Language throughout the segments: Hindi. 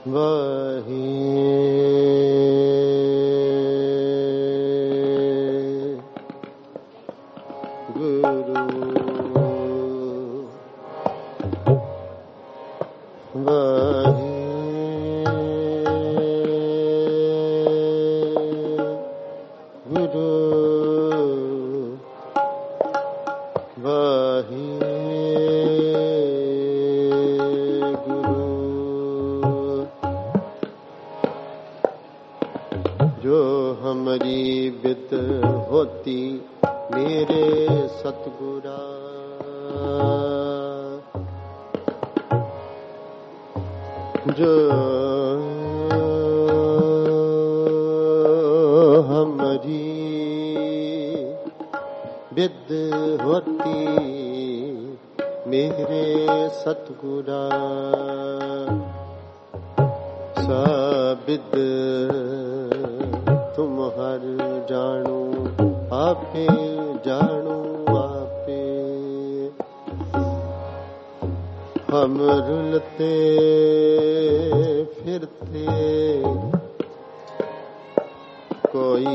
वही गुरु वही गुरु वही गुरु जो हमारी विद होती मेरे सतगुरा जो हमारी विद होती मेरे सतगुरा साबिद तुम हर जानू आपे जानू आपे हम रुलते फिरते कोई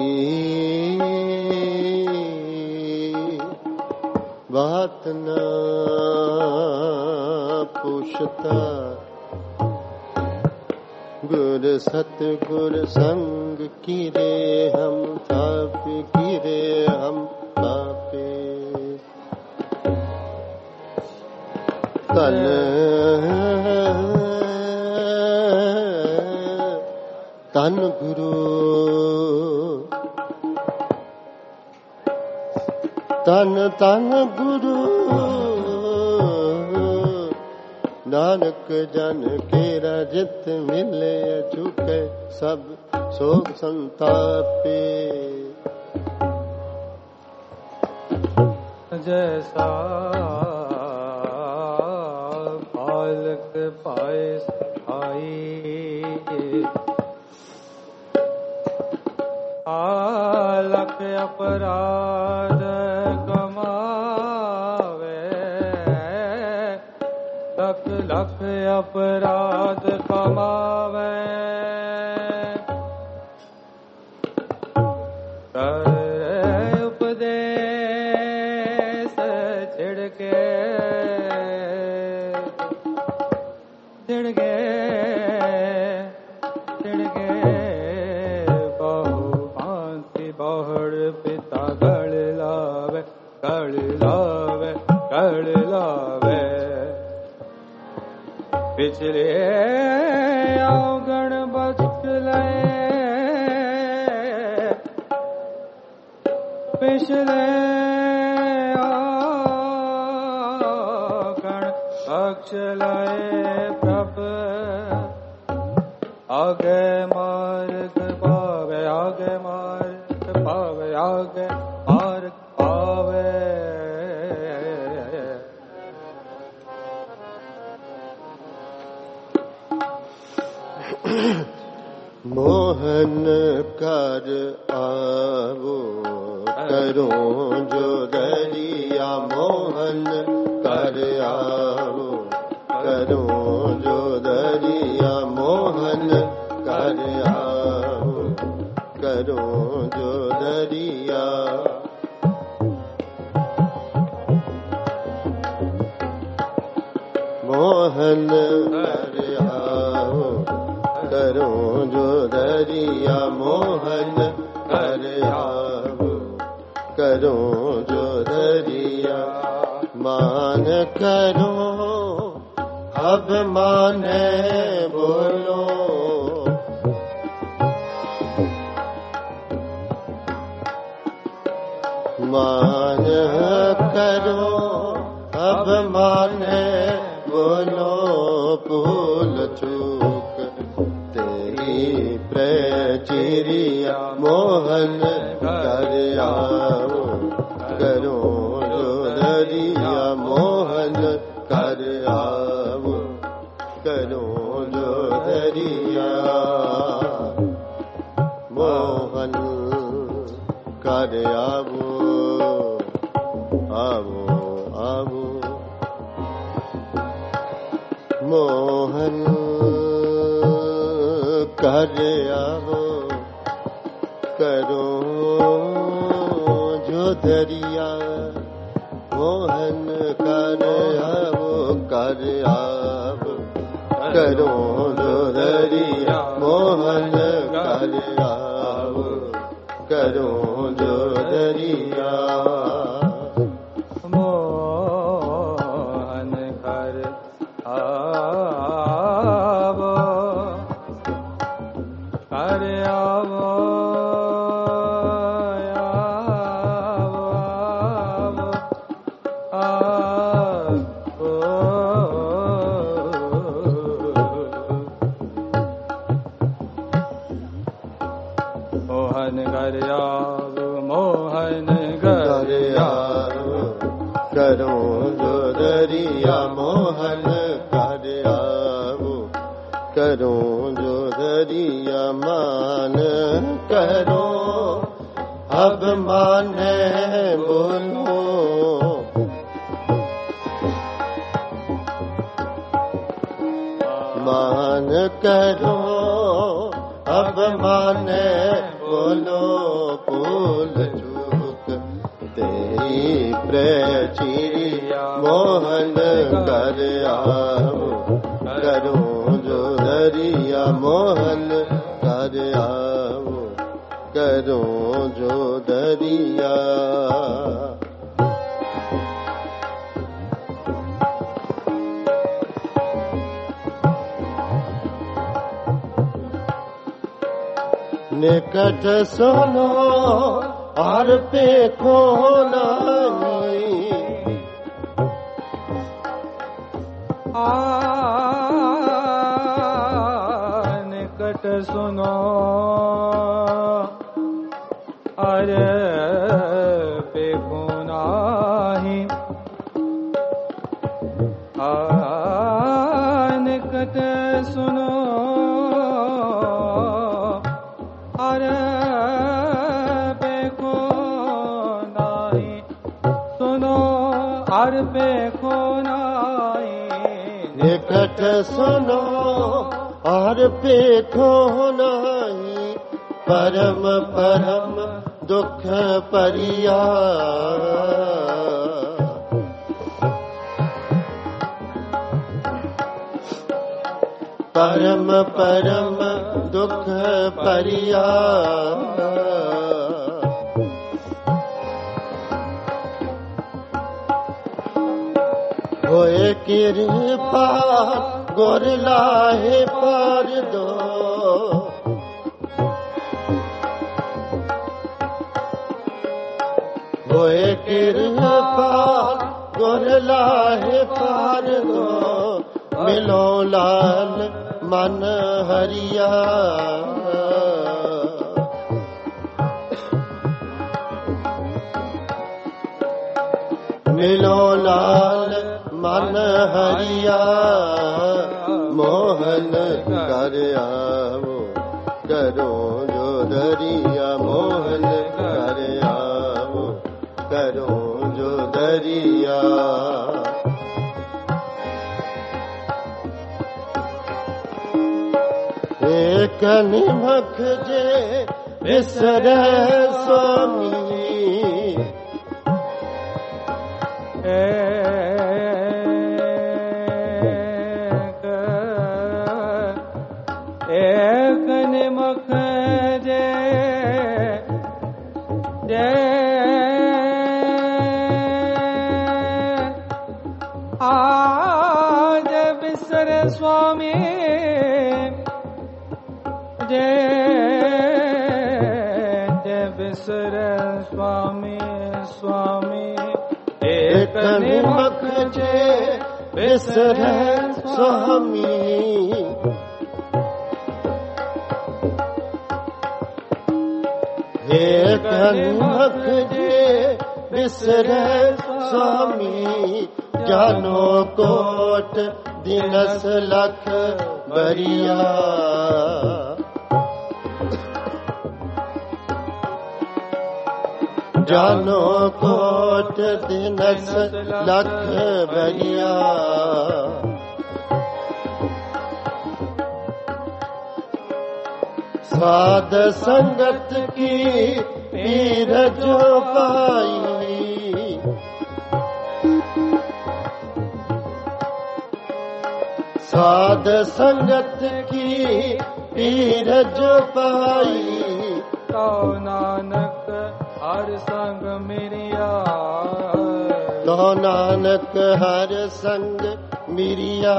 बात न पूछता गुर सतगुर संग कीरे हम ताप कीरे हम तापे तन तन गुरु तन तन गुरु नानक जन केरा जित मिले चुके सब शोक संतापे जैसा बालक पाए आई आलक अपराध लख अपराध कमावे कर उपदेश छिड़के छिड़के छिड़के बहु भांति बहुड़ पिता गढ़ लावे गढ़ लावे गढ़ लावे पिछले अवगण बचले पिछले अवगण बचले प्रभ आगे मार्ग पावे आगे मार्ग पावे आगे मार्ग पावे मोहन कर आवो करो जो दरिया मोहन कर आवो करो जो दरिया मोहन कर आवो करो जो दरिया मोहन कर आवो करो जो दरिया मोहन कर आवो करो जो दरिया मान करो अब माने बोलो मान करो अब माने बोलो भूल चूक तेरी प्रचिरिया मोहन कर आओ करो जो दरिया मोहन कर आओ करो जो दरिया मोहन कर आओ आओ आओ मोहन कर आवो करो जो दरिया मोहन कर आवो करो जो दरिया मोहन कर आवो करो जो दरिया मोहन कर आवो कर आवो करो जो दरिया मोहन कर आवो करो जो दरिया मान करो अब माने बोलो मान करो अब माने बोलो भूल चूक तेरी प्रचिरिया मोहन कर आवो करो जो दरिया मोहन कर आवो करो जो दरिया निकट सुनो और देखो नहीं निकट सुनो अरे देखो नहीं निकट सुनो अरे देखो नहीं सुनो और देखो नहीं निकट सुनो और देखो नहीं परम परम दुख परिया परम परम दुख परिया होए कृपा गोर लाहे पार दो होए कृपा गोर लाहे पार दो मिलो लाल मन हरिया मिलो लाल मन हरिया मोहन कर आवो करो जो दरिया मोहन कर आवो करो जो दरिया एक निमख जे विसर स्वामी एक निमख जे आज विसर स्वामी जे विसर स्वामी स्वामी एक निमख जे विसर स्वामी एक निमख जे विसर स्वामी जानो कोट दिनस लख बरिया जानो कोट दिनस लख बरिया साध संगत की पीर जो पाई, साध संगत की पीर जो पाई, तो नानक हर संग मिरिया, तो नानक हर संग मिरिया,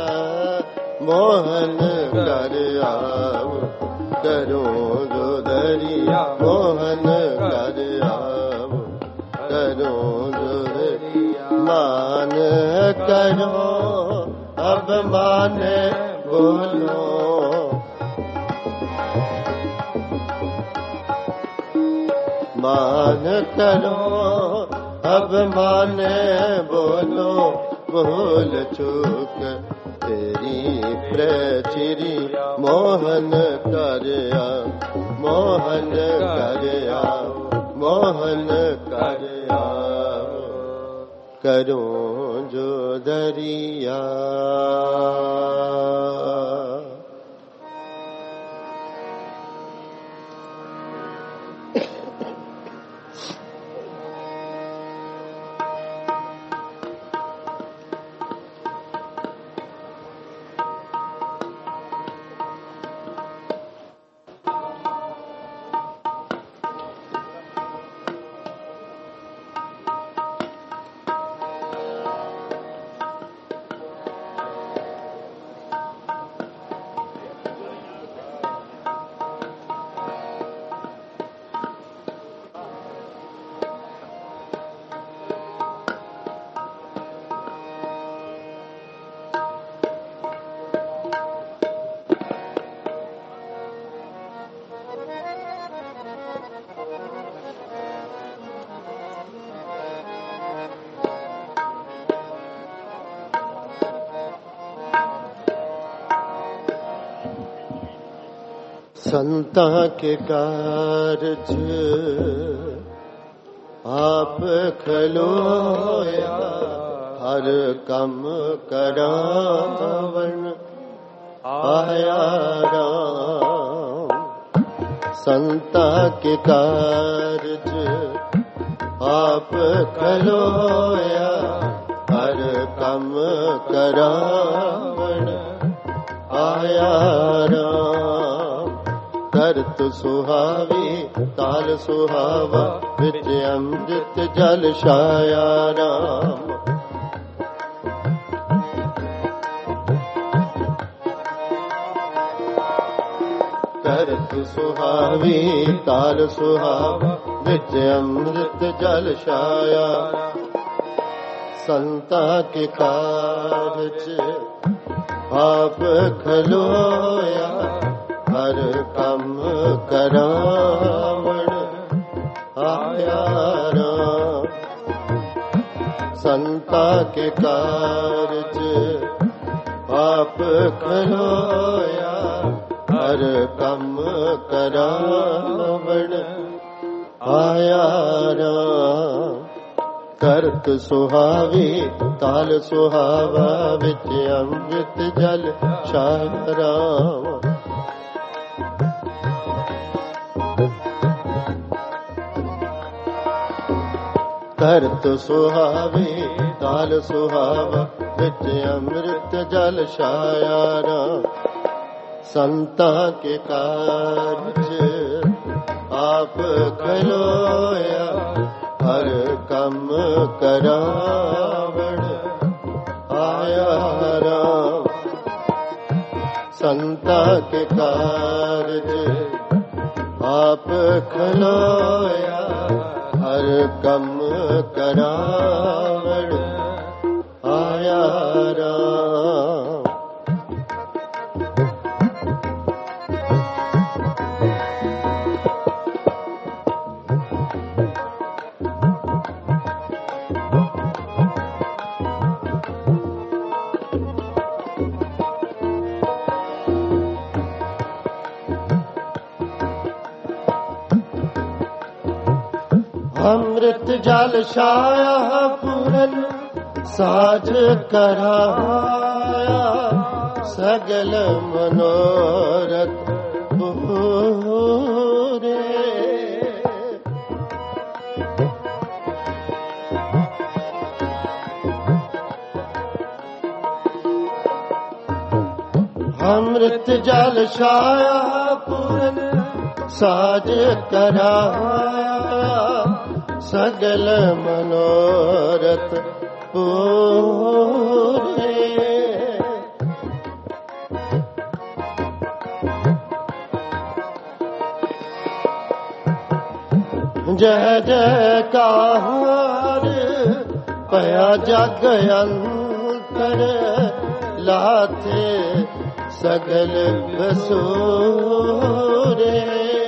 मोहन कर आव करो जो दरिया, मोहन कर आव करो जो दरिया, मान करो अब मान बोलो, मान करो अब मान बोलो, भूल चूक तेरी प्रचिरी, मोहन करया, मोहन करया, मोहन करया, करूं जो दरिया। संता के कारज आप खलोया, हर कम करावन आया राम। संता के कारज आप खलोया, हर कम करावन आया राम। करत सुहावी ताल सुहावा, विच अमृत जल छाया राम। करत सुहावी ताल सुहावा, विच अमृत जल छाया। संता के कारज आप खलोया, हर कम करावण आया राम। संता के कारज आप खलोया, हर कम करावण आया राम। करत सुहावी ताल सुहावा, विच अमृत जल छाया राम। करत सुहावी ताल सुहावा, विच अमृत जल छाया राम। संता के कारज आप खलोया, हर कम करावण आया राम। संता के कारज आप खलोया, हर कम करावण आया राम। अमृत जल छाया पूरन साज कराया, सगल मनोरथ ਪੂਰੇ ਅੰਮ੍ਰਿਤ ਜਲ ਛਾਇਆ ਪੂਰਨ ਸਾਜ ਕਰਾਇਆ ਸਗਲ ਮਨੋਰਥ ਪੂਰੇ ਜੈ ਜੈਕਾਰ ਭਇਆ ਜਗ ਅੰਤਰ ਲਾਥੇ ਸਗਲ ਵਸੂਰੇ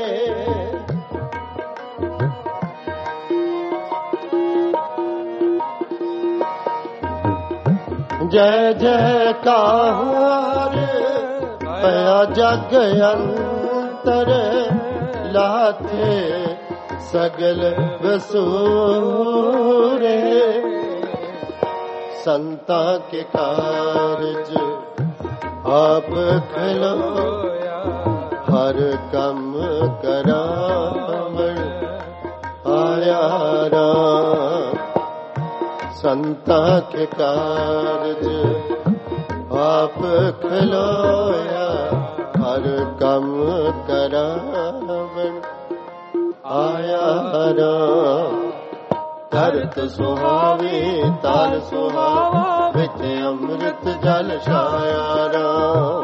ਜੈ ਜੈਕਾਰ ਭਇਆ ਜਗ ਅੰਤਰ ਲਾਥੇ ਸਗਲ ਵਸੂਰੇ ਸੰਤਾਂ ਕੇ ਕਾਰਜ ਆਪ ਖਲੋਇਆ ਹਰ ਕੰਮ ਕਰਾਵਣ ਆਇਆ ਰਾਮ ਸੰਤਾਂ ਕੇ ਕਾਰਜ ਆਪ ਖਲੋਇਆ ਹਰ ਕੰਮ ਕਰਾਵਣ ਆਇਆ ਰਾਮ ਧਰਤ ਸੁਹਾਵੇ ਤਨ ਸੁਹਾਵਾ ਵਿੱਚ ਅੰਮ੍ਰਿਤ ਜਲ ਛਾਇਆ ਰਾਮ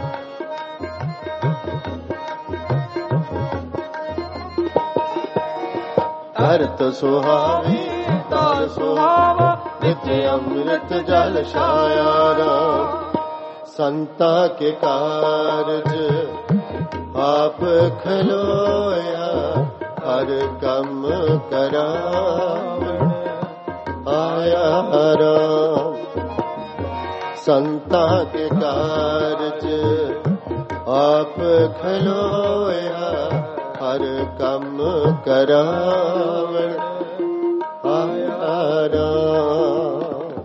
ਧਰਤ ਸੁਹਾਵੇ ਤਨ ਸੁਹਾਵਾ ਵਿੱਚ ਅੰਮ੍ਰਿਤ ਜਲ ਛਾਇਆ ਰਾਮ ਸੰਤਾਂ ਕੇ ਕਾਰਜ ਆਪ ਖਲੋਇਆ ਹਰ ਕੰਮ ਕਰਾਵਣ ਆਇਆ ਰਾਮ ਸੰਤਾਂ ਕੇ ਕਾਰਜ ਆਪ ਖਲੋਇਆ ਹਰ ਕੰਮ ਕਰਾਵਣ ਆਇਆ ਰਾਮ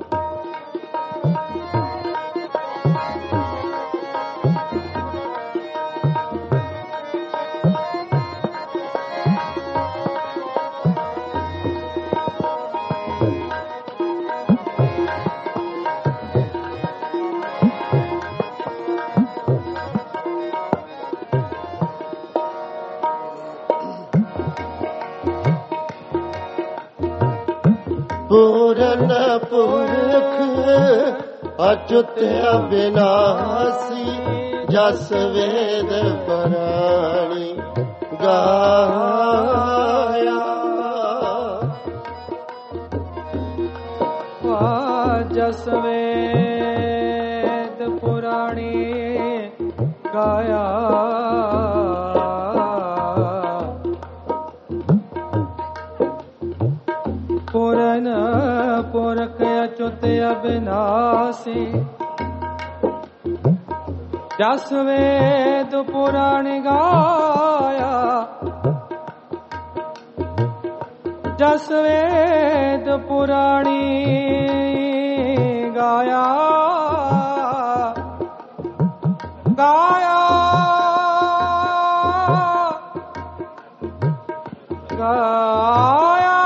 ਪੂਰਨ ਪੁਰਖ ਅਚੁੱਤ ਅਬਿਨਾਸੀ ਜਸ ਵੇਦ ਪਰਾਣੀ ਗਾਇਆ ਜਸ ਵੇਦ ਪੁਰਾਣੀ ਗਾਇਆ ਪੂਰਨ ਪੁਰਖ ਅਚੁੱਤ ਅਬਿਨਾਸੀ ਜਸ ਵੇਦ ਪੁਰਾਣੀ ਗਾਇਆ ਜਸ ਵੇਦ ਪੁਰਾਣੀ ਗਾਇਆ ਗਾਇਆ ਗਾਇਆ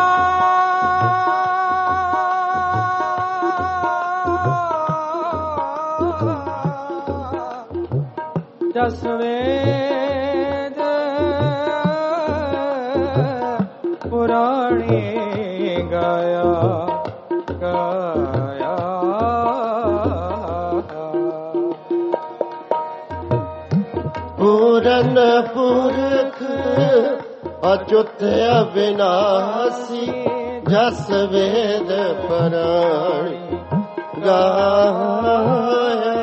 ਜਸ ਵੇਦ ਪੁਰਾਣੀ ਗਾਇਆ ਗਾਇਆ ਪੂਰਨ ਪੁਰਖ ਅਚੁੱਤ ਅਬਿਨਾਸੀ ਜਸ ਵੇਦ ਪਰਾਣੀ ਗਾਇਆ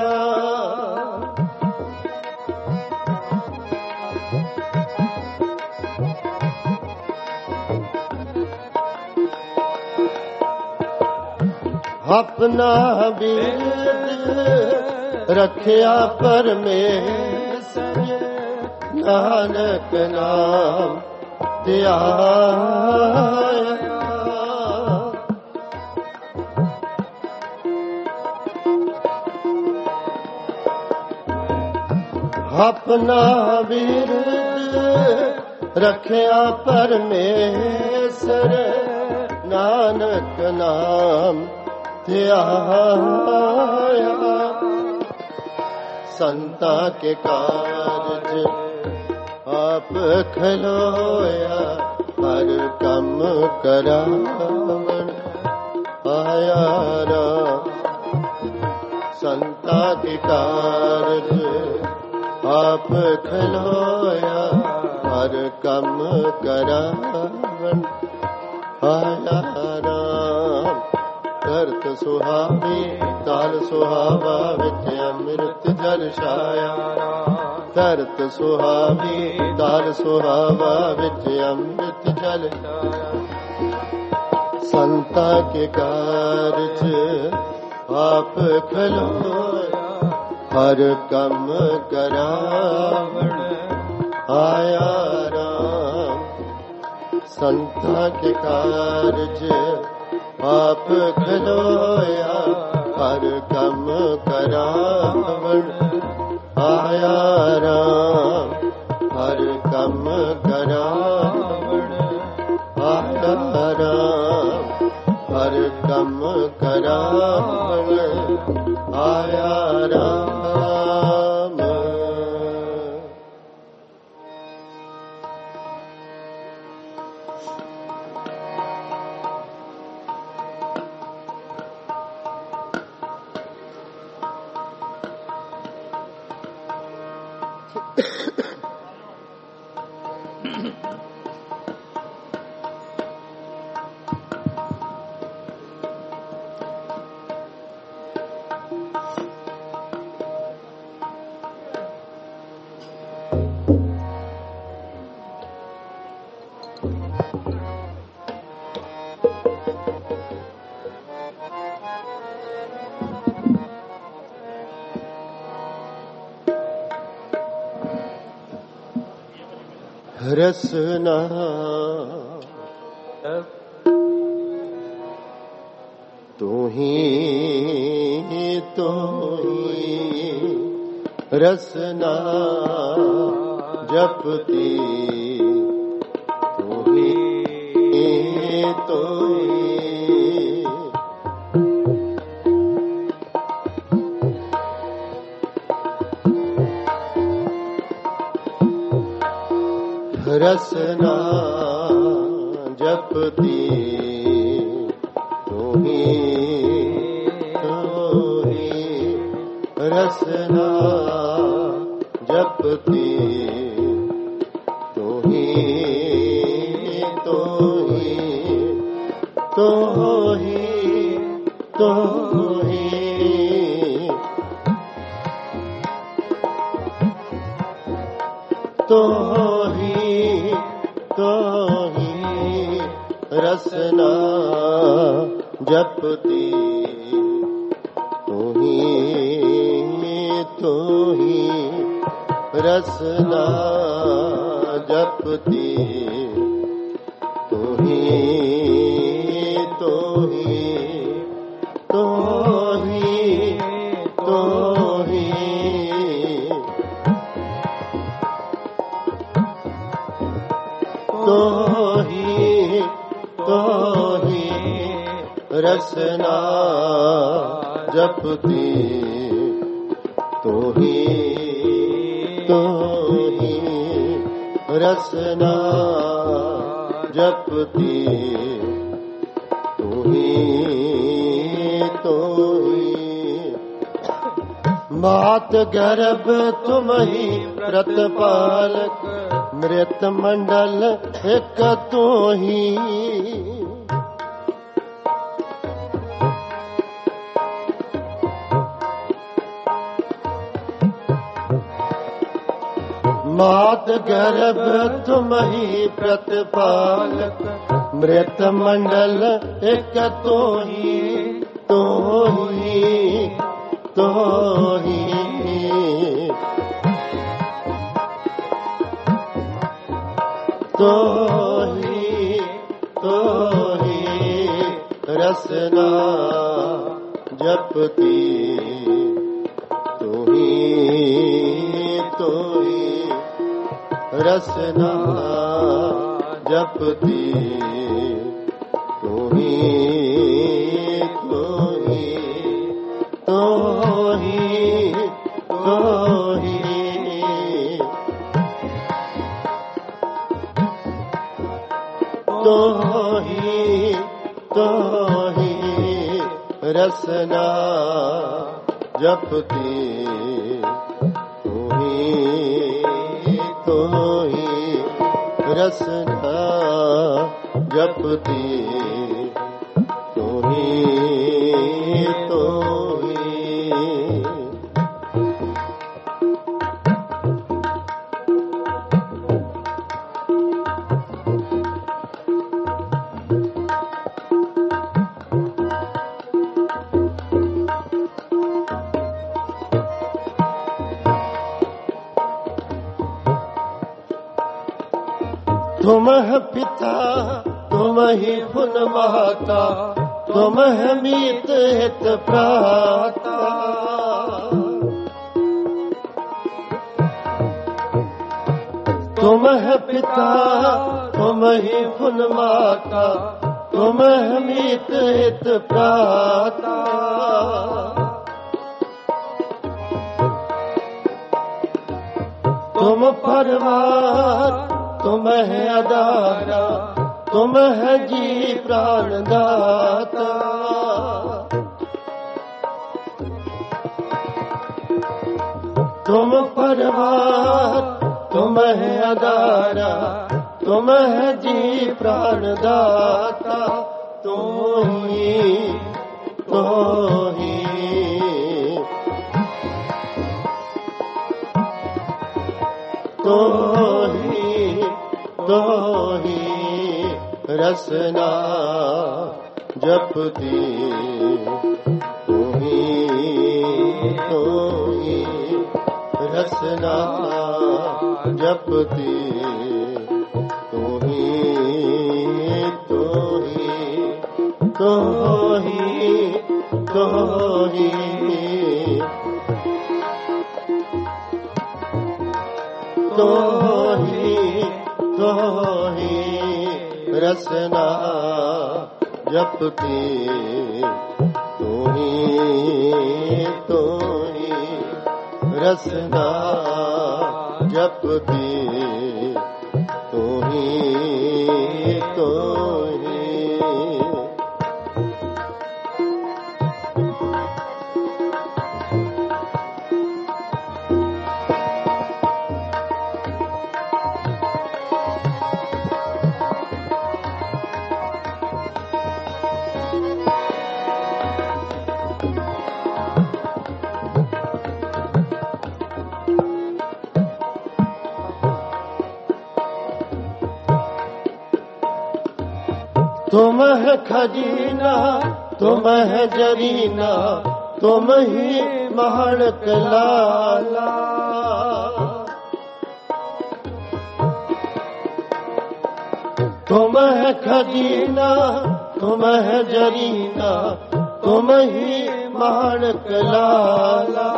ਆਪਣਾ ਬਿਰਦ ਰੱਖਿਆ ਪਰਮੇਸ਼ਰ ਨਾਨਕ ਨਾਮ ਧਿਆਇਆ अपना बिरद रखिया परमेश्वर नानक नाम ध्याया संता के कारज आप खलोया हर कम करावण आया राम संता के कारज आप खलोया हर कम करावण आया राम करत सुहावी काल सुहावा विच अमृत जल छाया करत सुहावी काल सुहावा विच अमृत जल छाया संता के कारज आप खलोया हर कम करावण आया राम संता के कारज आप खलोया हर कम करावण आया राम हर कम करावण आया राम हर कम करावण आया राम रसना तू ही रसना जपती तू ही रसना जपती तू ही रसना जपती तू ही रसना जपती तू ही रसना जपती तू ही रसना जपती तू ही रसना जपती तू ही मात गर्भ तुम ही प्रतिपालक मृत मंडल एक तू ही मात गर्भ तुम ही प्रतिपालक मृत मंडल एक तो ही रसना जपती तू ही तो ही रसना जपती तू ही तू ही तू ही तू ही तू ही तू ही रसना जपती तू ही रसना जपती तू ही तुम है पिता तुम ही पुन माता तुम है मीत हित प्राता तुम है पिता तुम ही पुन माता तुम है मीत हित प्राता तुम परवार तुम है अदारा तुम है जी प्राण दाता तुम परवार तुम है अदारा तुम है जी प्राण दाता तू ही तू ही तू ही रसना जपती तू ही रसना जपती तू ही तू ही तो ही रसना जपती तू ही रसना जपती तू ही तुम है खजीना तुम है जरीना तुम ही महड़क लाला तुम है खजीना तुम है जरीना तुम ही महड़क लाला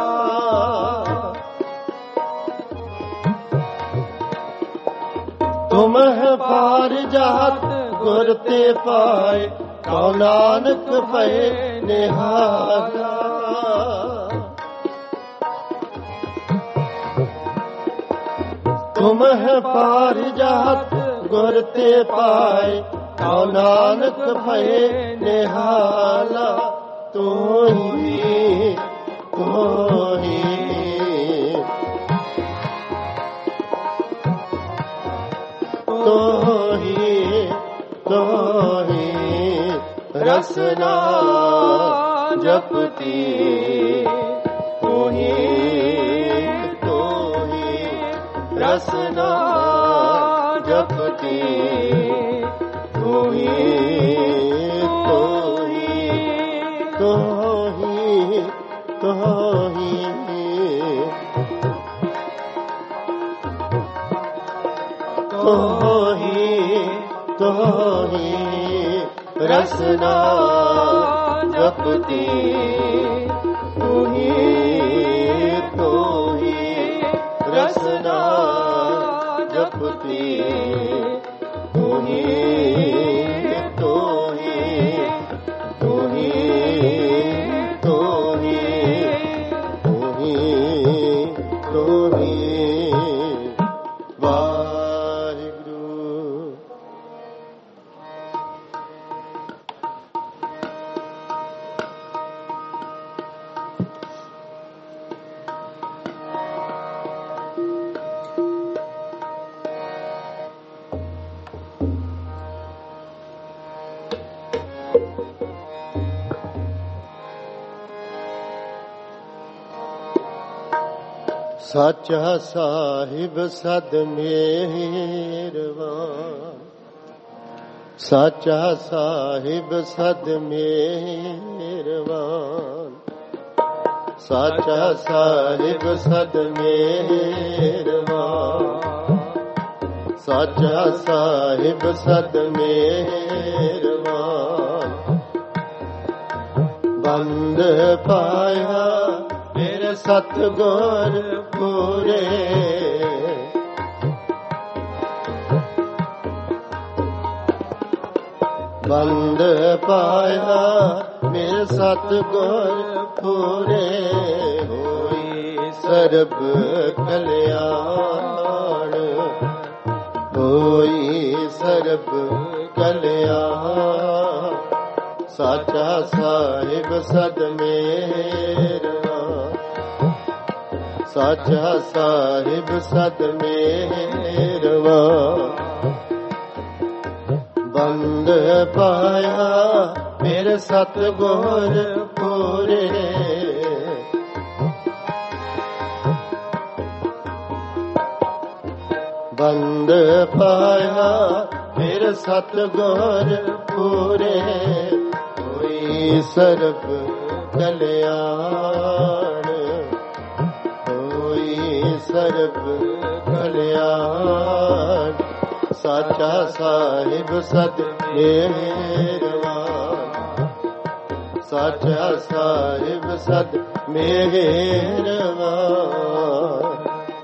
तुम है पारिजात गुरते पाए कौ नानक पे निहारा तुम है पारिजात गुरते पाए कौ नानक पे निहारा तू ही तो ही रसना जपती तू ही रसना जपती तू ही रसना जपती तू ही ਰਸਨਾ ਜਪਤੀ ਤੂੰ ਹੀ ਤੂੰ ਹੀ ਤੂੰ ਹੀ ਤੂੰ ਹੀ ਤੂੰ ਹੀ ਤੂੰ ਹੀ ਵਾਹਿਗੁਰੂ। ਸਾਚਾ ਸਾਹਿਬ ਸਦ ਮਿਹਰਬਾਨ, ਸਾਚਾ ਸਾਹਿਬ ਸਦ ਮਿਹਰਬਾਨ, ਸਾਚਾ ਸਾਹਿਬ ਸਦ ਮਿਹਰਬਾਨ, ਸਾਚਾ ਸਾਹਿਬ ਸਦ ਮਿਹਰਬਾਨ। ਬੰਦ ਪਾਇਆ ਮੇਰੇ ਸਤਿਗੁਰ ਪੂਰੇ, ਬੰਦ ਪਾਇਆ ਮੇਰੇ ਸਤਿਗੁਰ ਪੂਰੇ। ਹੋਈ ਸਰਬ ਕਲਿਆਣ, ਹੋਈ ਸਰਬ ਕਲਿਆਣ। ਸਾਚਾ ਸਾਹਿਬ ਸਦ ਮਿਹਰਬਾਨ, ਸਾਚਾ ਸਾਹਿਬ ਸਦ ਮਿਹਰਬਾਨ। ਬੰਦ ਪਾਇਆ ਮੇਰੇ ਸਤਿਗੁਰ ਪੂਰੇ, ਬੰਦ ਪਾਇਆ ਮੇਰੇ ਸਤਿਗੁਰ ਪੂਰੇ। ਹੋਈ ਸਰਬ ਕਲਿਆਣ, ਹੋਈ ਸਰਬ ਕਲਿਆਣ। ਸਾਚਾ ਸਾਹਿਬ ਸਦ ਮਿਹਰਬਾਨ, ਸਾਚਾ ਸਾਹਿਬ ਸਦ ਮਿਹਰਬਾਨ।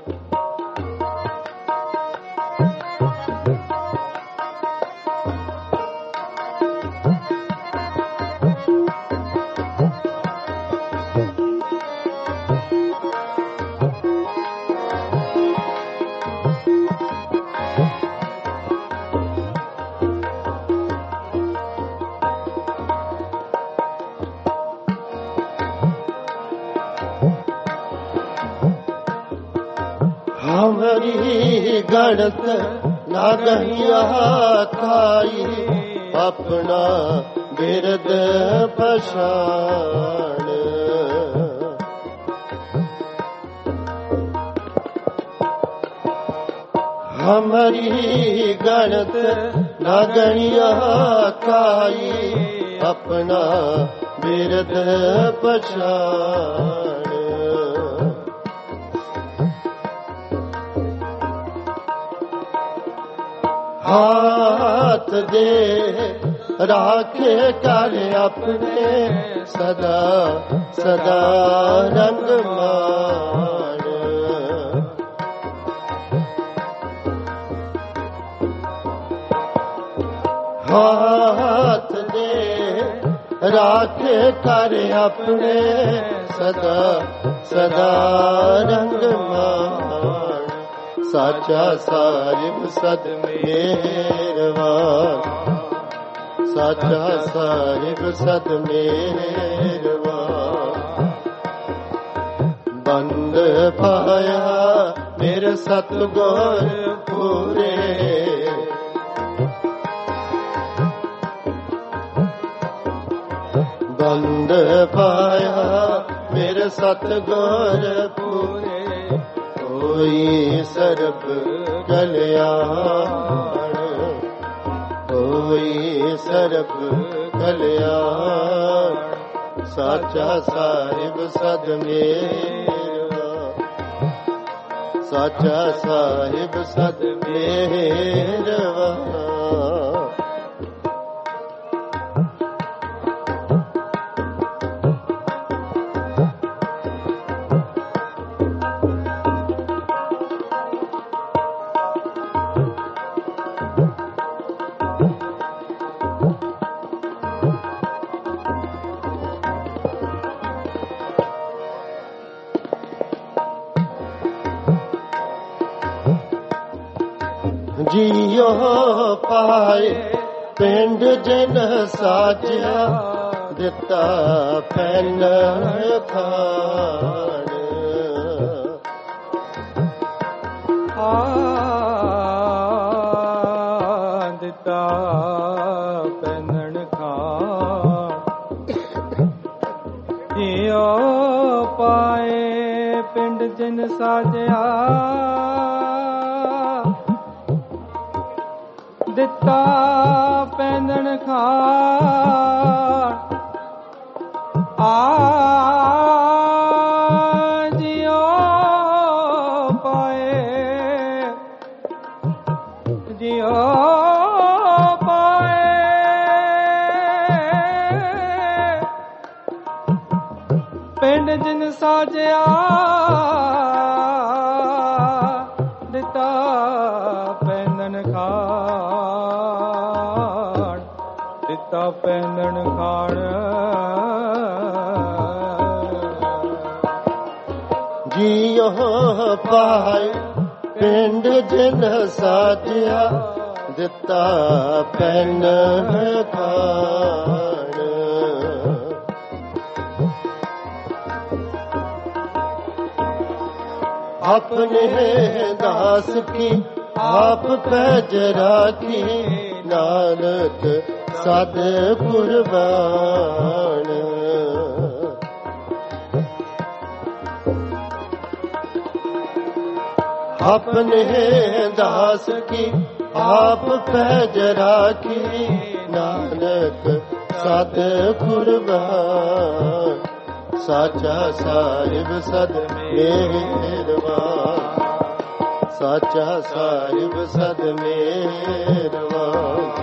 ਹਮਾਰੀ ਗਣਤ ਨਾ ਗਹੀਆ ਖਾਈ, ਆਪਣਾ ਬਿਰਦ ਪਛਾਣ। ਹਮਾਰੀ ਗਣਤ ਨਾ ਗਣੀਆ ਖਾਈ, ਆਪਣਾ ਬਿਰਦ ਪਛਾਣ। ਹਾਥ ਦੇ ਰਾਖੇ ਕਰ ਆਪਣੇ ਸਦਾ ਸਦਾ ਰੰਗ ਮਾਣ। ਹਾਥ ਦੇ ਰਾਖੇ ਕਰ ਆਪਣੇ ਸਦਾ ਸਦਾ ਰੰਗ ਮਾਣ। ਸਾਚਾ ਸਾਹਿਬ ਸਦ ਮਿਹਰਬਾਨ, ਸਾਚਾ ਸਾਹਿਬ ਸਦ ਮਿਹਰਬਾਨ। ਬੰਦ ਪਾਇਆ ਮੇਰੇ ਸਤਿਗੁਰ ਪੂਰੇ, ਬੰਦ ਪਾਇਆ ਮੇਰੇ ਸਤਿਗੁਰ ਪੂਰੇ। ਹੋਈ ਸਰਬ ਕਲਿਆਣ, ਹੋਈ ਸਰਬ ਕਲਿਆਣ। ਸਾਚਾ ਸਾਹਿਬ ਸਦ ਮਿਹਰਬਾਨ, ਸਾਚਾ ਸਾਹਿਬ ਸਦ ਮਿਹਰਬਾਨ। ਜਿਉ ਪਾਏ ਪਿੰਡ ਜਿਨ ਸਾਜਿਆ ਦਿੱਤਾ ਪੈਨ ਖਾਣ ਦਿੱਤਾ ਪੈਨਣ ਖਾਣ ਜਿਉ ਪਾਏ ਪਿੰਡ ਜਿਨ ਸਾਜਿਆ ਦਿੱਤਾ ਪੈਨਣ ਖਾਣ ਜਿਉ ਪਾਏ ਜਿਉ ਪਾਏ ਪਿੰਡ ਜਿਨ ਸਾਜਿਆ ਦਿੱਤਾ ਪੈਨਣ ਖਾਣ ਦਿੱਤਾ ਪੈਨਣ ਖਾਣ ਜਿਉ ਪਾਏ ਪਿੰਡ ਜਿਨ ਸਾਜਿਆ ਦਿੱਤਾ ਪੈਨ ਖਾਣ ਆਪਣੇ ਦਾਸ ਕੀ ਆਪ ਪੈਜ ਰਾਖੀ ਨਾਨਕ ਸਦ ਕੁਰਬਾਨ ਆਪਣੇ ਦਾਸ ਕੀ ਆਪ ਪੈਜ ਰਾਖੀ ਨਾਨਕ ਸਦ ਕੁਰਬਾਨ ਸਾਚਾ ਸਾਹਿਬ ਸਦ ਮਿਹਰਬਾਨ ਸਾਚਾ ਸਾਹਿਬ ਸਦ ਮਿਹਰਬਾਨ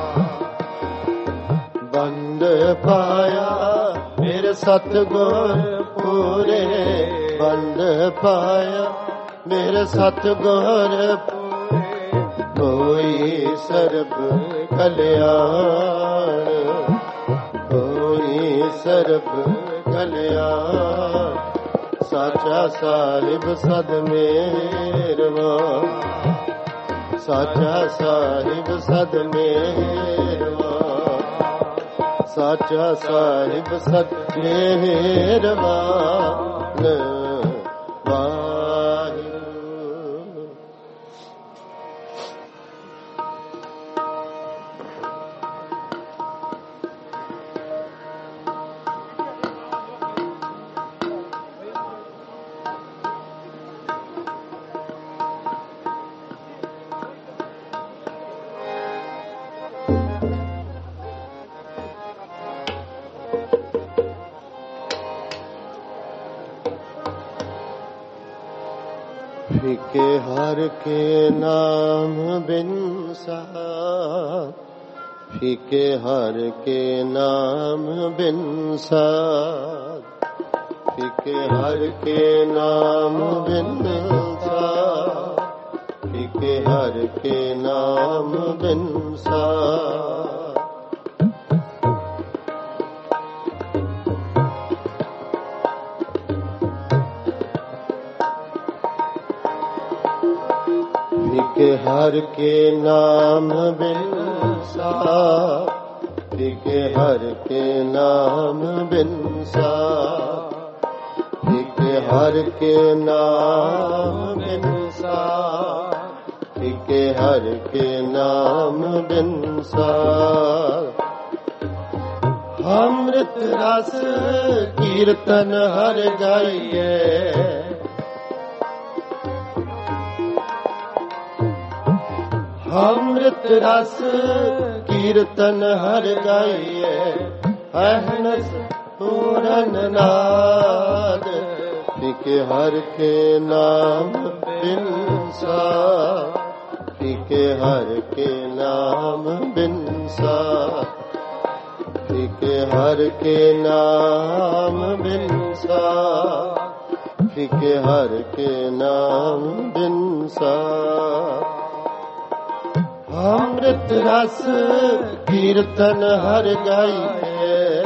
ਬੰਦ ਪਾਇਆ ਮੇਰੇ ਸਤਿਗੁਰ ਪੂਰੇ ਬੰਦ ਪਾਇਆ ਮੇਰੇ ਸਤਿਗੁਰ ਪੂਰੇ ਕੋਈ ਸਰਬ ਕਲਿਆਣ ਕੋਈ ਸਰਬ ਕਲਿਆਣ ਸਾਚਾ ਸਾਹਿਬ ਸਦ ਮਿਹਰਬਾਨ ਸਾਚਾ ਸਾਹਿਬ ਸਦ ਮਿਹਰਬਾਨ ਸਾਚਾ ਸਾਹਿਬ ਸਦ ਮਿਹਰਬਾਨ ਫਿਕੇ ਹਰ ਕੇ ਨਾਮ ਬਿਨ ਸਾਥ ਫਿਕੇ ਹਰ ਕੇ ਨਾਮ ਬਿਨ ਸਾਥ ਫਿਕੇ ਹਰ ਕੇ ਨਾਮ ਬਿਨ ਸਾਥ ਫਿਕੇ ਹਰ ਕੇ ਨਾਮ ਬਿਨ ਸਾਥ ਫਿਕੇ ਹਰ ਕੇ ਨਾਮ ਬਿਨ ਸਾਥ ਫਿਕੇ ਹਰ ਕੇ ਨਾਮ ਬਿਨ ਸਾਥ ਫਿਕੇ ਹਰ ਕੇ ਨਾਮ ਬਿਨ ਸਾਥ ਫਿਕੇ ਹਰ ਕੇ ਨਾਮ ਬਿਨ ਸਾਥ ਅੰਮ੍ਰਿਤ ਰਸ ਕੀਰਤਨ ਹਰ ਗਾਈਏ ਅੰਮ੍ਰਿਤ ਰਸ ਕੀਰਤਨ ਹਰ ਗਾਈਏ ਅਹਨਸ ਪੂਰਨ ਨਾਦ ਫਿਕੇ ਹਰ ਕੇ ਨਾਮ ਬਿਨ ਸਾਥ ਫਿਕੇ ਹਰ ਕੇ ਨਾਮ ਬਿਨ ਸਾਥ ਫਿਕੇ ਹਰ ਕੇ ਨਾਮ ਬਿਨ ਸਾਥ ਫਿਕੇ ਹਰ ਕੇ ਨਾਮ ਬਿਨ ਸਾਥ ਅੰਮ੍ਰਿਤ ਰਸ ਕੀਰਤਨ ਹਰ ਗਾਈਏ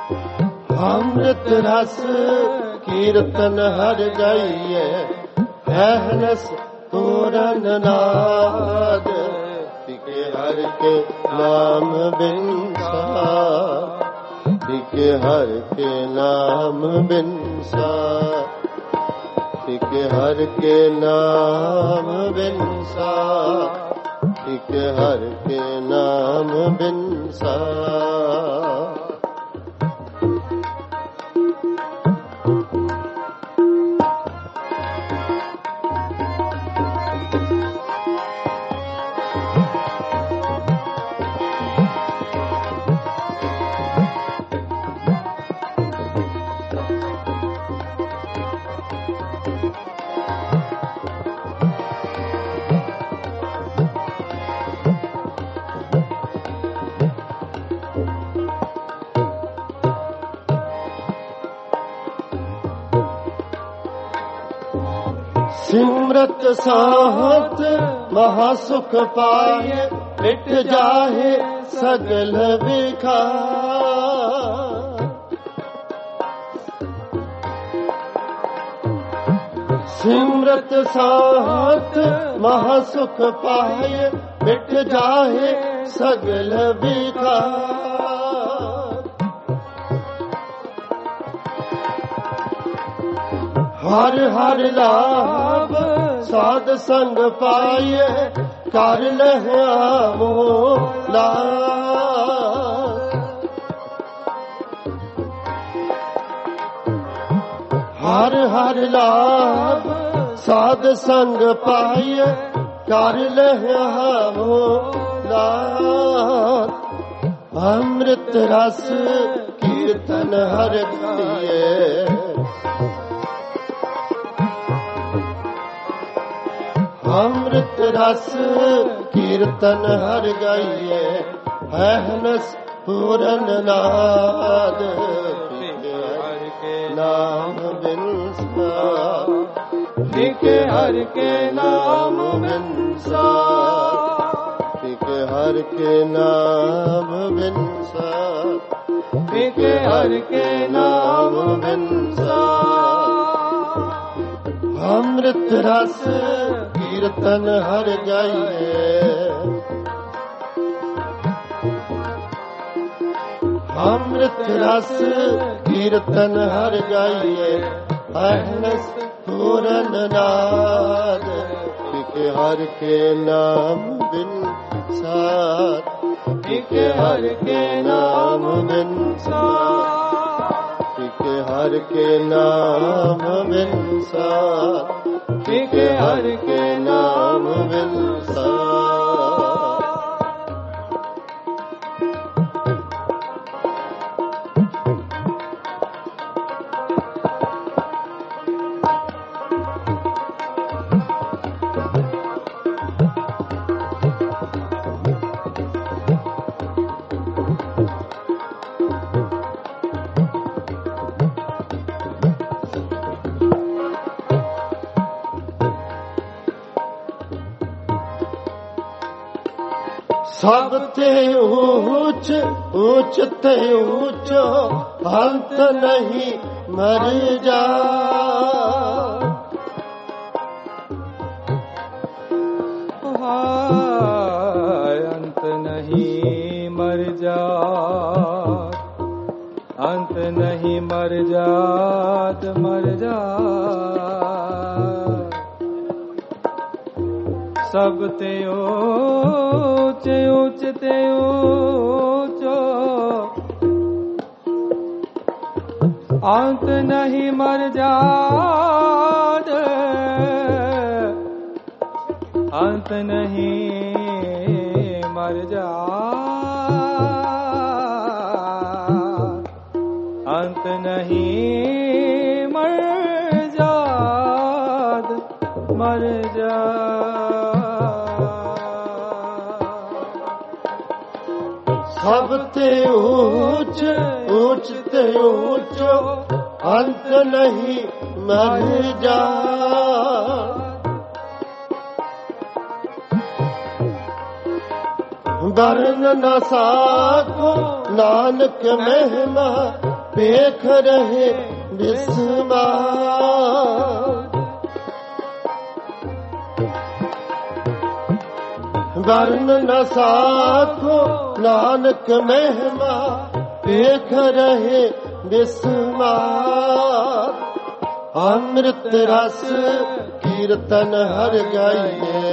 ਅੰਮ੍ਰਿਤ ਰਸ ਕੀਰਤਨ ਹਰ ਗਾਈਏ अहनस पूरन नाद टिके हर के नाम बिन सार टिके हर के नाम बिन सार टिके हर के नाम बिन सार टिके हर के नाम बिन सार सिमरत साहत महासुख पाए मिट जाहे सगल विकार सिमरत साहत महासुख पाए मिट जाहे सगल विकार हर हर लाभ साध संग पाए कर लहया मोला हर हर लाभ साध संग पाए कर लहया मोला अमृत रस कीर्तन हर गाए अमृत रस कीर्तन हर गाइए अहनस पूरन नाद हर के नाम बिन सार टिके हर के नाम बिन सार टिके हर के नाम बिन सार टिके हर के नाम बिन सार अमृत रस कीर्तन हर गाइए अमृत रस कीर्तन हर गाइए अहनस पूरन नाद टिके हर के नाम बिन सार टिके हर के नाम बिन सार टिके हर के नाम बिन सार टिके हर के नाम बिन सार सब ते ऊंच ऊंच ते ऊंचो अंत नहीं मर जा अंत नहीं मर जा अंत नहीं मर जात मर जा सब ते ऊंच ऊंच ते ऊंचो अंत नहीं मर जात अंत नहीं मर जात अंत नहीं मर जात मर जा सब ते ऊंच ऊंच ते ऊंचो अंत नहीं मर जा वर्ण न साको नानक महिमा देख रहे विस्मार वर्ण न साखो नानक महिमा देख रहे विस्मार। अमृत रस कीर्तन हर गाइए,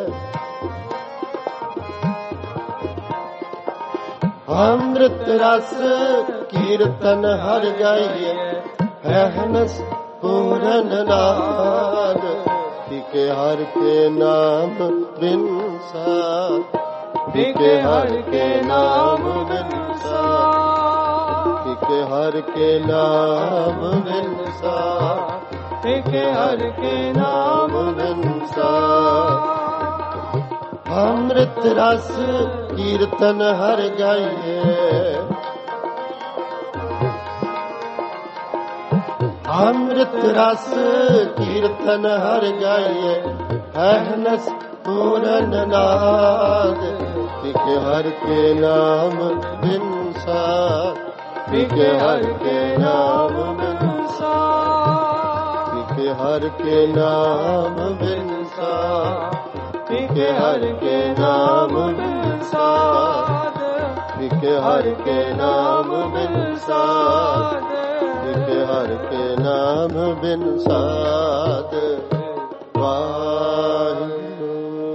अमृत रस कीर्तन हर गाइए। अहनस पूरन नाद टिके हर के नाम बिन सार, टिके हर के नाम बिन सार, टिके हर के नाम बिन सार, टिके हर के नाम बिन सार। अमृत रस कीर्तन हर गाइए, अमृत रस कीर्तन हर गाइए। अहनस पूरन नाद टिके हर के नाम बिन सार, टिके हर के नाम बिन सार, टिके हर के नाम बिन सार, टिके हर के नाम बिन सार, टिके हर के नाम बिन सार, टिके हर के नाम बिन साध। वाहिगुरू।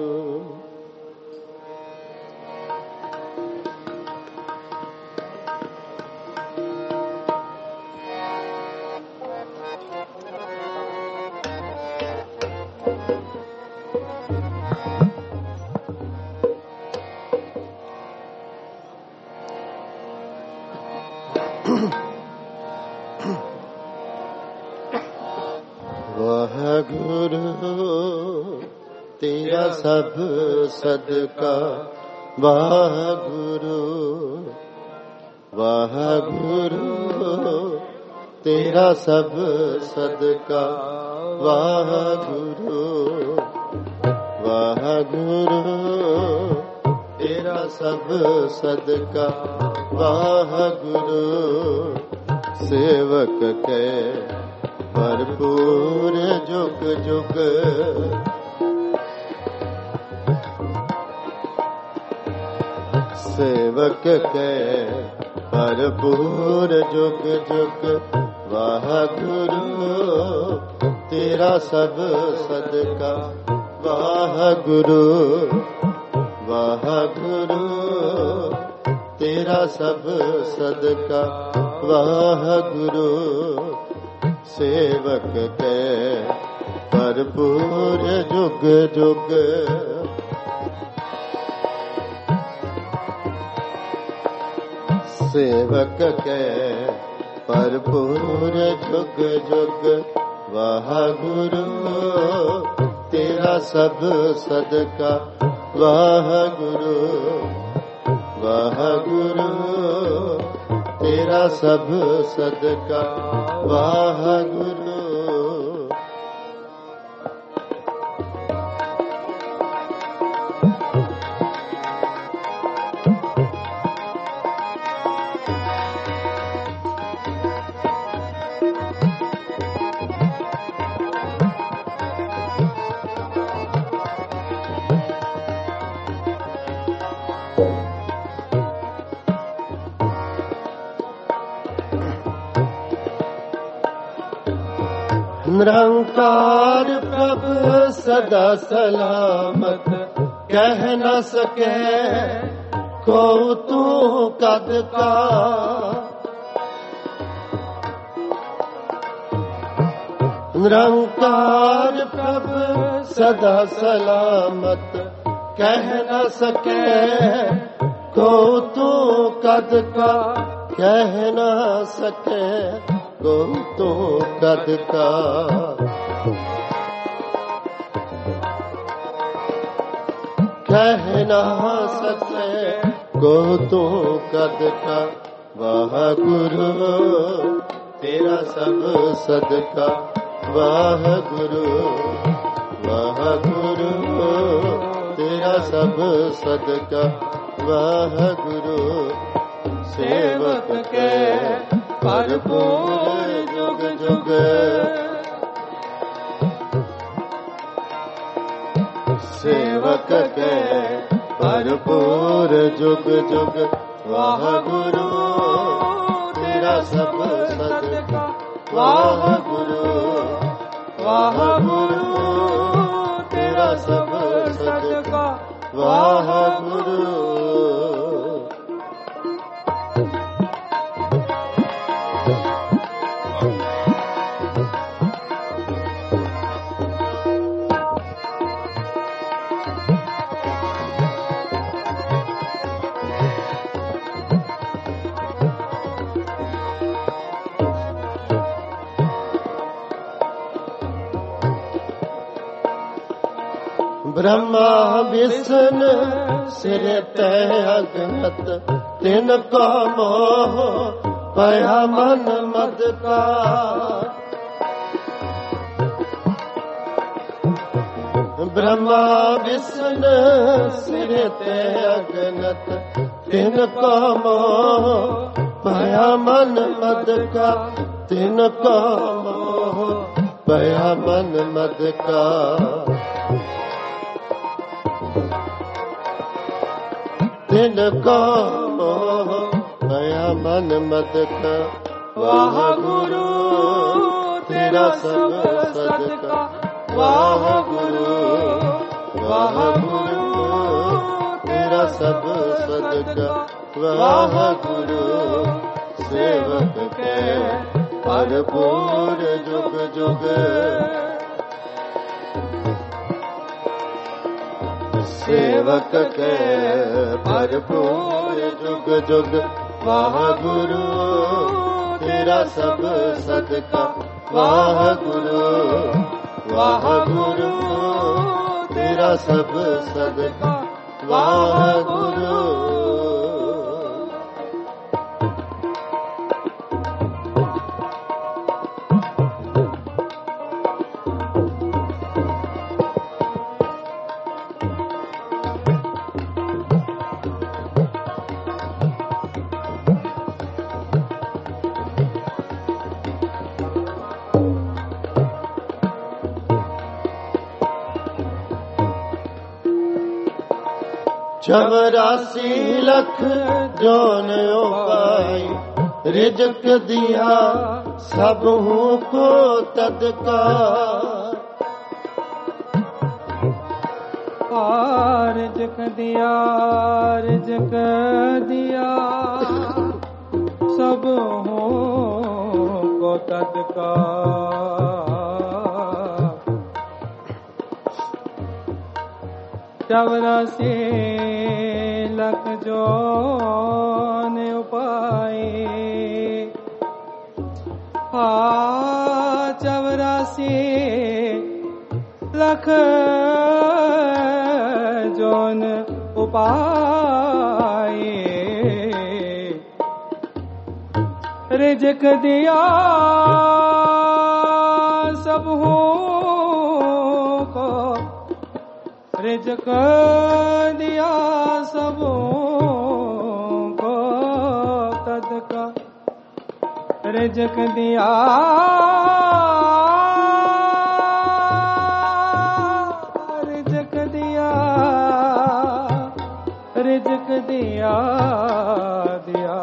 वाहिगुरू तेरा सब सदका, वाहिगुरू वाहिगुरू तेरा सब सदका, वाहिगुरू वाहिगुरू तेरा सब सदका। वाहिगुरू सेवक के भरपूर जुग जुग, सेवक के भरपूर जुग जुग। वाहिगुरू तेरा सब सदका, वाहिगुरू वाहिगुरू तेरा सब सदका। वाहिगुरू सेवक के भरपूर जुग जुग, सेवक के भरपूर जुग जुग। वाहिगुरू तेरा सब सदका, वाहिगुरू वाहिगुरू तेरा सब सदका। वाहिगुरू निरंकार प्रभु सदा सलामत, कह न सके को तू कद का। निरंकार प्रभु सदा सलामत, कह न सके को तू कद का। कह न सके को तू कद का। कह न सके को तू कद का। वाहिगुरू तेरा सब सदका। वाहिगुरू वाहिगुरू तेरा सब सदका। वाहिगुरू सेवक के भरपूर जुग जुग। सेवक के भरपूर जुग जुग वाह गुरु तेरा सब सदका वाह गुरु तेरा सब सदका वाह गुरु। ब्रह्मा विष्णु सिर तय अगनत तिन को मोह पया मन मद का। ब्रह्मा विष्णु सिर तय अगनत तिन को मोह पया मन मद का। तिन को मोह पया मन मद का। तिनको मोह पया मन मद का वाह गुरु तेरा सब सदका वाह गुरु तेरा सब सदका वाह गुरु। सेवक के भरपूर जुग जुग सेवक के भरपूर जुग जुग वाह गुरु तेरा सब सदका वाह गुरु तेरा सब सदका वाह गुरु। चौरासी लख जोन उपाई रिजक दिया सबहू को तदकार। रिजक दिया सबहू को तदकार। 84 लख जोन उपाय 84 लख जोन उपाय रिजक दिया सबहू को रिजक दिया सबों को तदका रिजक दिया रिजक दिया रिजक दिया दिया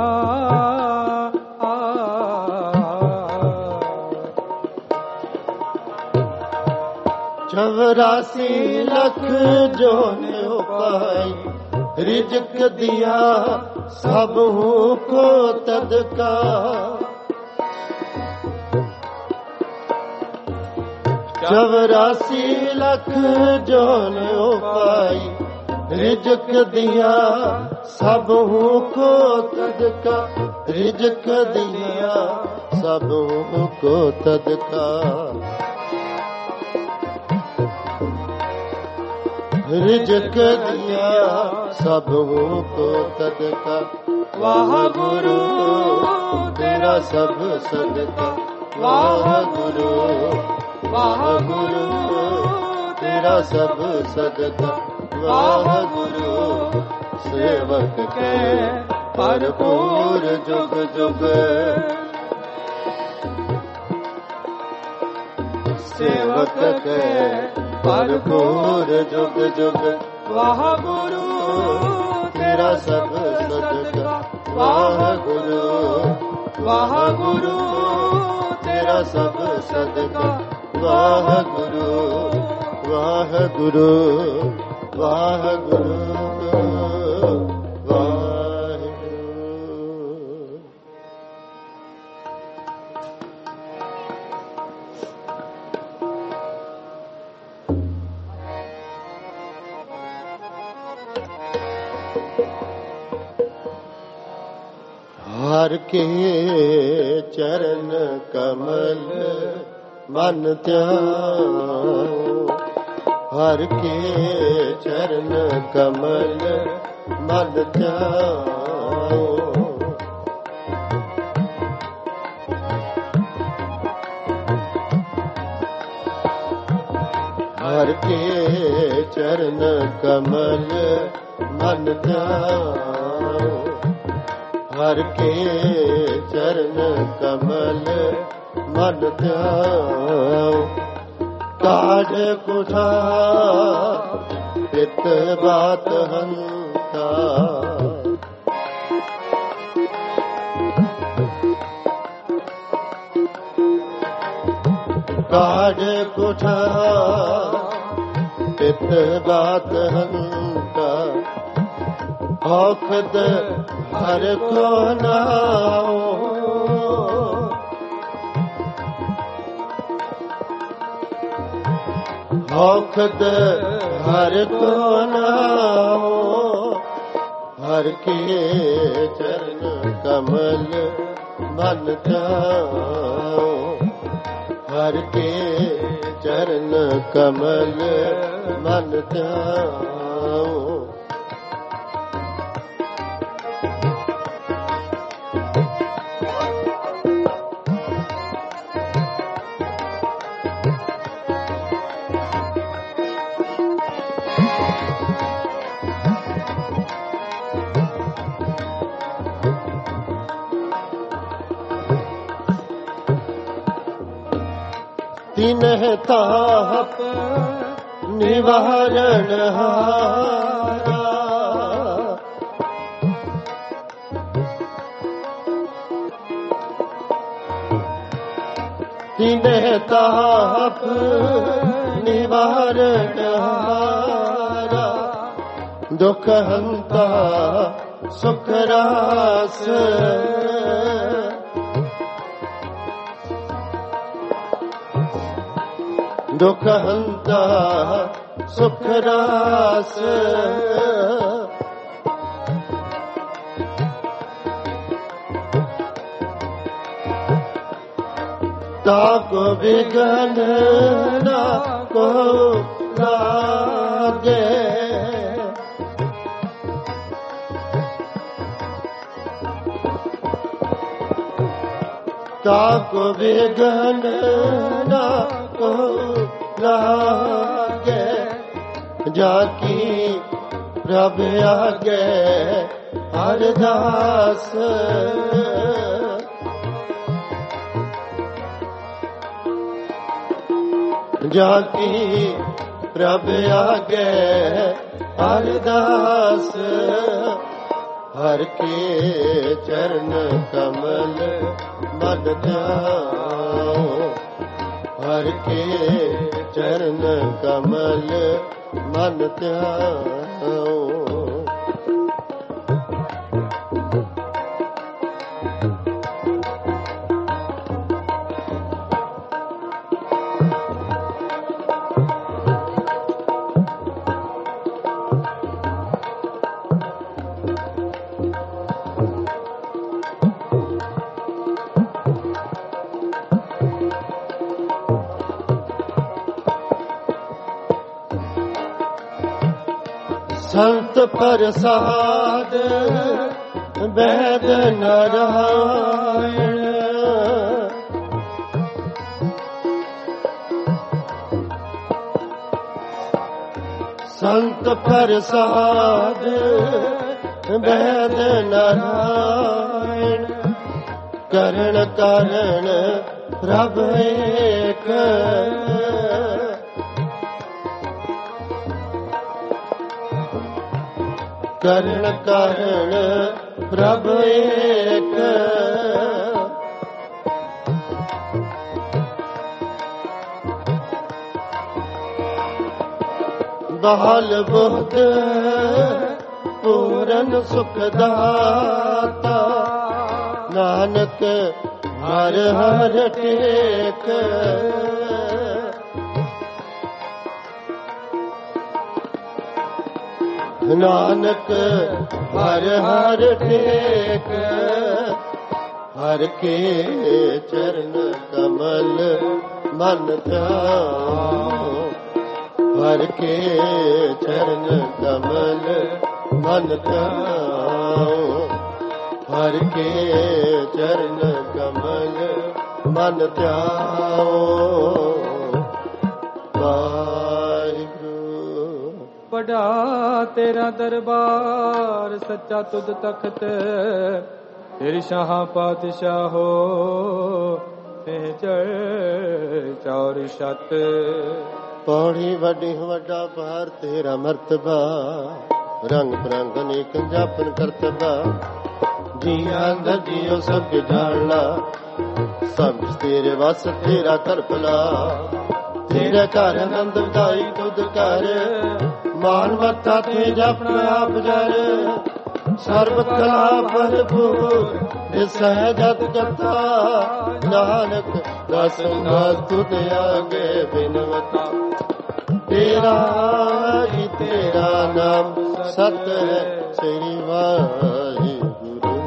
84 लख जोन उपाय रिजक दिया सबहू को तदका 84 लख जोन उपाय रिजक दिया सबहू को तदका रिजक दिया सबहू को तदका रिजक दिया सबहू को तदका वाह गुरु तेरा सब सदका वाह गुरु तेरा सब सदका वाह गुरु सेवक के भरपूर जुग जुग सेवक के भरपूर जुग जुग वाह गुरु तेरा सब सदका वाहगुरु वाहगुरु तेरा सब सदका वाहगुरु वाहगुरु वाहगुरु हर के चरण कमल मन ध्यान हर के चरण कमल मन ध्यान हर के चरण कमल मन ध्यान हर के चरण कमल मन ध्यान काढ़ कुठा पित बात हंता काढ़ कुठा पित बात हंता औखद हर को नाओ औखद हर को नाओ हर के चरण कमल मन ध्याओ हर के चरण कमल मन ध्याओ तिन्ह ताप निवारण हारा तिन्ह ताप निवारण हारा दुख हंता सुख रास दुख हंता सुख रास ताको विघन ना को लागे ताको विघन ना को लागे जाकी प्रभ आगे अरदास जाकी प्रभ आगे अरदास हर के चरण कमल मन ध्याओ हर के चरण कमल मन ध्याओ संत प्रसाद वेद नारायण संत प्रसाद वेद नारायण करण कारण प्रभ एक ਕਰਨ ਕਾਰਨ ਪ੍ਰਭ ਏਕ। ਬਹਾਲ ਬਹੁਤ ਪੂਰਨ ਸੁਖ ਦਾਤਾ, ਨਾਨਕ ਹਰ ਹਰ ਟੇਕ। ਨਾਨਕ ਹਰ ਹਰ ਟੇਕ, ਹਰ ਕੇ ਚਰਨ ਕਮਲ ਮਨ ਧਿਆਉ। ਹਰ ਕੇ ਚਰਨ ਕਮਲ ਮਨ ਧਿਆਉ। ਹਰ ਕੇ ਚਰਨ ਕਮਲ ਮਨ ਧਿਆਉ। ਵੱਡਾ ਤੇਰਾ ਦਰਬਾਰ ਸੱਚਾ ਤੁਧ ਤਖਤ, ਤੇਰੀ ਸ਼ਾਹਾਂ ਪਾਤਸ਼ਾਹੋ ਤੇ ਚੌਰ ਛਤ। ਪੌੜੀ ਵੱਡੀ ਵੱਡਾ ਪਹਾੜ ਤੇਰਾ ਮਰਤਬਾ, ਰੰਗ ਬਰੰਗ ਅਨੇਕ ਜਾਪਨ ਕਰਤਬਾ। ਜੀਆਂ ਦਾ ਜੀਓ ਸਭ ਜਾਣਨਾ, ਸਭ ਤੇਰੇ ਵਸ ਤੇਰਾ ਕਰ ਭਲਾ। ਤੇਰੇ ਘਰ ਆਨੰਦ ਵਧਾਈ ਤੁਧ ਕਰ, ਮਾਨ ਮੱਤਾ ਤੇ ਜਪ ਆਪ ਜਰ। ਸਰਬ ਕਲਾ ਭਰਪੂਰ ਦਿਸੈ ਜਤ ਕਰਤਾ, ਨਾਨਕ ਦਸ ਦਾਸ ਤੁਧ ਆਗੇ ਬਿਨਵਤਾ। ਤੇਰਾ ਹੀ ਤੇਰਾ ਨਾਮ ਸਤ ਹੈ, ਸ੍ਰੀ ਵਾਹਿਗੁਰੂ।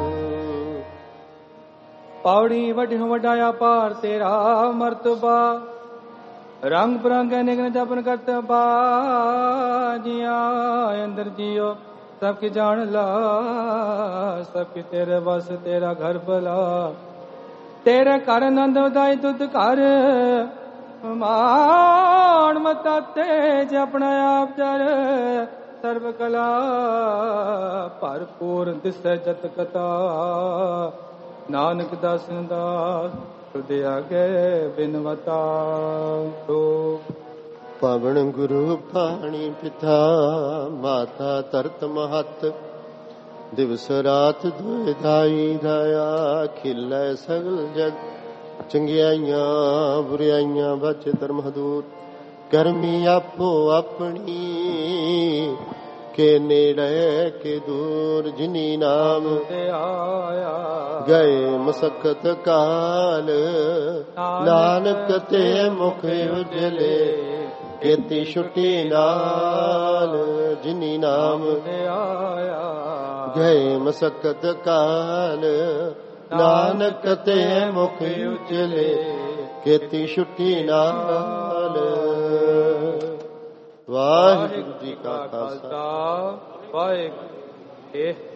ਪੌੜੀ ਵੱਡਿਓ ਵੱਡਾ ਅਪਾਰ ਤੇਰਾ ਮਰਤਬਾ, ਰੰਗ ਬਰੰਗ ਅਨੇਕ ਜਪਨ ਕਰਤਬਾ। ਜੀਆਂ ਅੰਦਰ ਜੀਓ ਸਭ ਕੀ ਜਾਣ ਲਾ, ਸਭ ਕੀ ਤੇਰੇ ਵਸ ਤੇਰਾ ਘਰ ਭਲਾ। ਤੇਰੇ ਘਰ ਆਨੰਦ ਵਧਾਈ ਤੁਧ ਘਰ, ਮਾਣ ਮਤਾ ਤੇ ਆਪਣਾ ਆਪ ਜਰ। ਸਰਬ ਕਲਾ ਭਰਪੂਰ ਦਿਸੈ ਜਤ ਕਥਾ, ਨਾਨਕ ਦਾਸਨ ਦਾਸ ਤੁਧ ਆਗੇ ਬਿਨਵਤਾ। ਪਵਨ ਗੁਰੂ ਪਾਣੀ ਪਿਤਾ, ਮਾਤਾ ਧਰਤ ਮਹਤ। ਦਿਵਸ ਰਾਤ ਦੁਇ ਧਾਈ ਧਾਇਆ, ਖਿਲੈ ਸਗਲ ਜਗ। ਚੰਗਿਆਈਆਂ ਬੁਰਿਆਈਆਂ ਬਚ ਧਰਮ ਹਦੂਰ, ਕਰਮੀ ਆਪੋ ਆਪਣੀ। ਕੇ ਨੇੜੇ ਕੇ ਦੂਰ, ਜਿਨੀ ਨਾਮ ਆਇਆ ਗਏ ਮਸਕਤ ਕਾਲ। ਨਾਨਕ ਤੇ ਮੁਖ ਉਜਲੇ, ਕੀਤੀ ਛੁੱਟੀ ਨਾਲ। ਜਿਨੀ ਨਾਮ ਆਇਆ ਗਏ ਮਸਕਤ ਕਾਲ, ਨਾਨਕ ਤੇ ਮੁਖ ਉਜਲੇ, ਕੀਤੀ ਛੁੱਟੀ ਨਾਲ। ਵਾਹਿਗੁਰੂ ਜੀ ਕਾ ਖਾਲਸਾ, ਵਾਹਿਗੁਰੂ ਜੀ ਕੀ